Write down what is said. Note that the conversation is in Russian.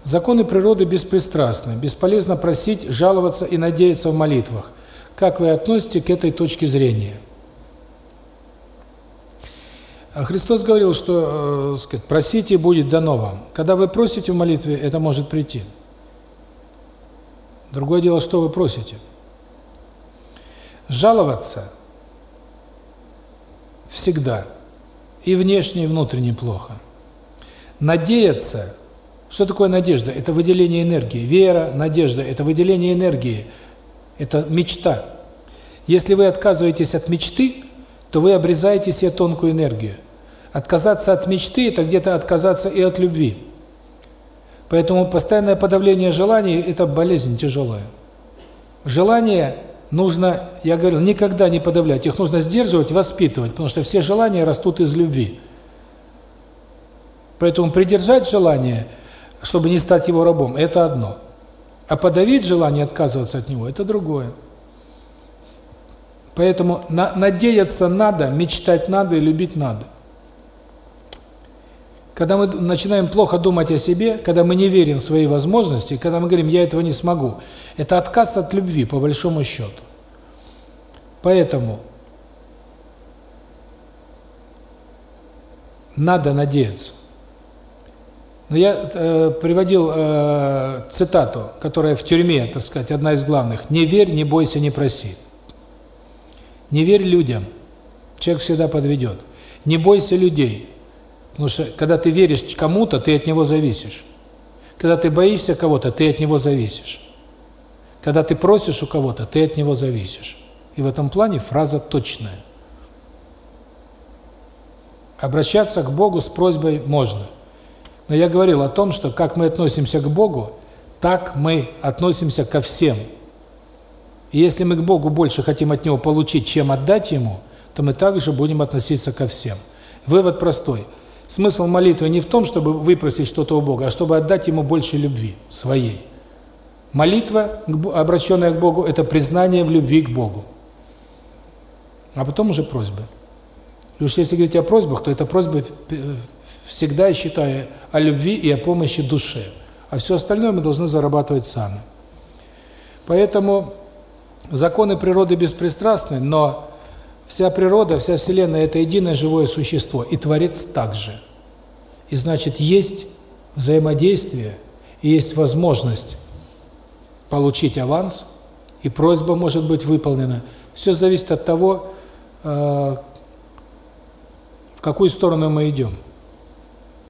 Законы природы беспристрастны. Бесполезно просить, жаловаться и надеяться в молитвах. Как вы относитесь к этой точке зрения? Христос говорил, что, сказать, просите, будет дано вам. Когда вы просите в молитве, это может прийти. Другое дело, что вы просите. Жаловаться всегда. И внешне, и внутренне плохо. Надеяться. Что такое надежда? Это выделение энергии. Вера, надежда – это выделение энергии. Это мечта. Если вы отказываетесь от мечты, то вы обрезаете себе тонкую энергию. Отказаться от мечты – это где-то отказаться и от любви. Поэтому постоянное подавление желаний – это болезнь тяжелая. Желания нужно, я говорил, никогда не подавлять. Их нужно сдерживать, воспитывать, потому что все желания растут из любви. Поэтому придержать желание, чтобы не стать его рабом – это одно. А подавить желание, отказываться от него – это другое. Поэтому надеяться надо, мечтать надо и любить надо. Когда мы начинаем плохо думать о себе, когда мы не верим в свои возможности, когда мы говорим «я этого не смогу», это отказ от любви, по большому счету. Поэтому надо надеяться. Но я приводил цитату, которая в тюрьме, так сказать, одна из главных: «Не верь, не бойся, не проси». Не верь людям, человек всегда подведет. Не бойся людей, потому что когда ты веришь кому-то, ты от него зависишь. Когда ты боишься кого-то, ты от него зависишь. Когда ты просишь у кого-то, ты от него зависишь. И в этом плане фраза точная. Обращаться к Богу с просьбой можно. Но я говорил о том, что как мы относимся к Богу, так мы относимся ко всем. И если мы к Богу больше хотим от Него получить, чем отдать Ему, то мы также будем относиться ко всем. Вывод простой. Смысл молитвы не в том, чтобы выпросить что-то у Бога, а чтобы отдать Ему больше любви своей. Молитва, обращенная к Богу, это признание в любви к Богу. А потом уже просьбы. И уж если говорить о просьбах, то это просьбы всегда, я считаю, о любви и о помощи душе. А все остальное мы должны зарабатывать сами. Поэтому законы природы беспристрастны, но вся природа, вся Вселенная – это единое живое существо, и Творец также. И значит, есть взаимодействие, и есть возможность получить аванс, и просьба может быть выполнена. Все зависит от того, в какую сторону мы идем.